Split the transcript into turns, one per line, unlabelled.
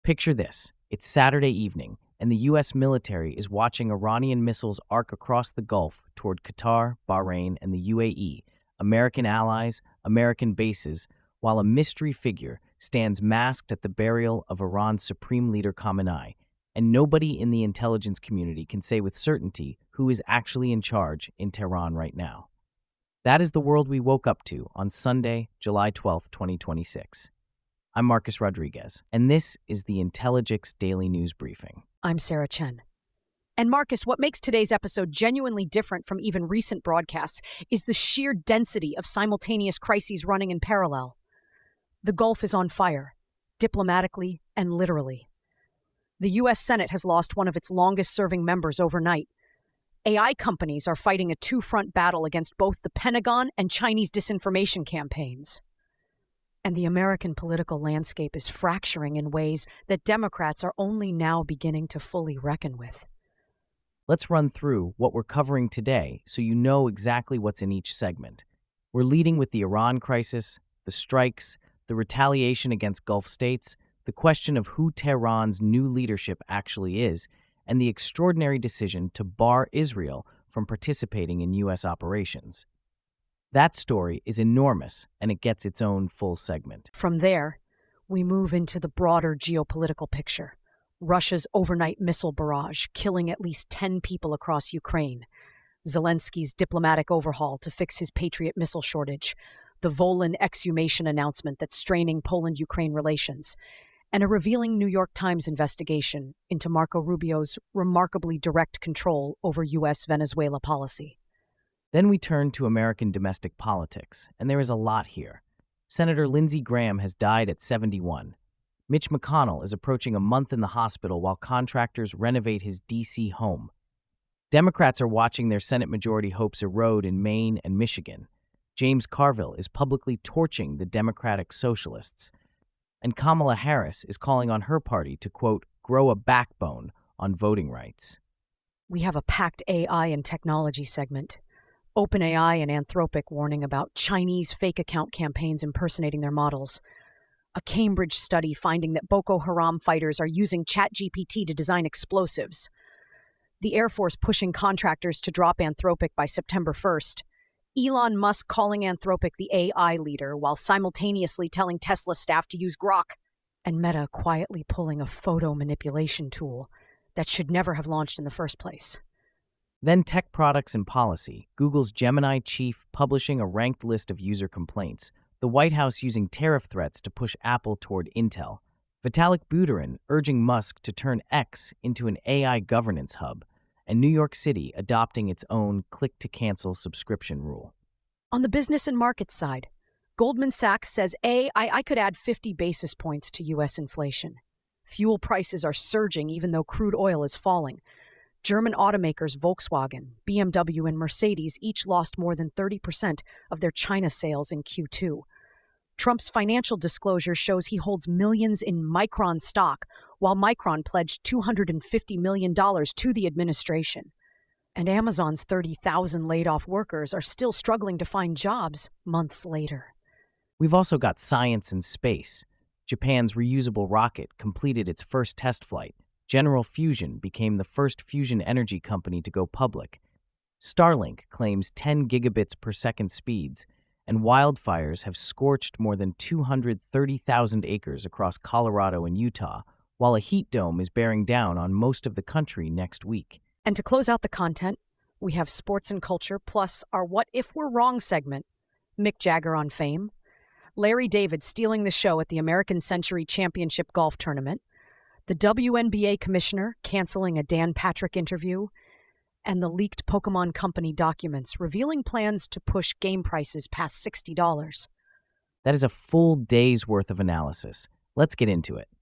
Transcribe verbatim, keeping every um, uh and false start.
Picture this. It's Saturday evening, and the U S military is watching Iranian missiles arc across the Gulf toward Qatar, Bahrain, and the U A E, American allies, American bases, while a mystery figure stands masked at the burial of Iran's supreme leader Khamenei, and nobody in the intelligence community can say with certainty who is actually in charge in Tehran right now. That is the world we woke up to on Sunday, July twelfth, twenty twenty-six. I'm Marcus Rodriguez, and this is the Intelligix Daily News Briefing.
I'm Sarah Chen. And Marcus, what makes today's episode genuinely different from even recent broadcasts is the sheer density of simultaneous crises running in parallel. The Gulf is on fire, diplomatically and literally. The U S Senate has lost one of its longest-serving members overnight. A I companies are fighting a two-front battle against both the Pentagon and Chinese disinformation campaigns. And the American political landscape is fracturing in ways that Democrats are only now beginning to fully reckon with.
Let's run through what we're covering today so you know exactly what's in each segment. We're leading with the Iran crisis, the strikes, the retaliation against Gulf states, the question of who Tehran's new leadership actually is, and the extraordinary decision to bar Israel from participating in U S operations. That story is enormous, and it gets its own full segment.
From there, we move into the broader geopolitical picture. Russia's overnight missile barrage, killing at least ten people across Ukraine. Zelensky's diplomatic overhaul to fix his Patriot missile shortage. The Volyn exhumation announcement that's straining Poland-Ukraine relations. And a revealing New York Times investigation into Marco Rubio's remarkably direct control over U S Venezuela policy.
Then we turn to American domestic politics, and there is a lot here. Senator Lindsey Graham has died at seventy-one. Mitch McConnell is approaching a month in the hospital while contractors renovate his D C home. Democrats are watching their Senate majority hopes erode in Maine and Michigan. James Carville is publicly torching the Democratic Socialists. And Kamala Harris is calling on her party to, quote, grow a backbone on voting rights.
We have a packed A I and technology segment. OpenAI and Anthropic warning about Chinese fake account campaigns impersonating their models. A Cambridge study finding that Boko Haram fighters are using ChatGPT to design explosives. The Air Force pushing contractors to drop Anthropic by September first. Elon Musk calling Anthropic the A I leader while simultaneously telling Tesla staff to use Grok. And Meta quietly pulling a photo manipulation tool that should never have launched in the first place.
Then tech products and policy, Google's Gemini chief publishing a ranked list of user complaints, the White House using tariff threats to push Apple toward Intel, Vitalik Buterin urging Musk to turn X into an A I governance hub, and New York City adopting its own click-to-cancel subscription rule.
On the business and market side, Goldman Sachs says A I could add fifty basis points to U S inflation. Fuel prices are surging even though crude oil is falling. German automakers Volkswagen, B M W, and Mercedes each lost more than thirty percent of their China sales in Q two. Trump's financial disclosure shows he holds millions in Micron stock, while Micron pledged two hundred fifty million dollars to the administration. And Amazon's thirty thousand laid-off workers are still struggling to find jobs months later.
We've also got science and space. Japan's reusable rocket completed its first test flight. General Fusion became the first fusion energy company to go public. Starlink claims ten gigabits per second speeds, and wildfires have scorched more than two hundred thirty thousand acres across Colorado and Utah, while a heat dome is bearing down on most of the country next week.
And to close out the content, we have sports and culture, plus our What If We're Wrong segment, Mick Jagger on Fame, Larry David stealing the show at the American Century Championship Golf Tournament, the W N B A commissioner canceling a Dan Patrick interview, and the leaked Pokemon Company documents revealing plans to push game prices past sixty dollars.
That is a full day's worth of analysis. Let's get into it.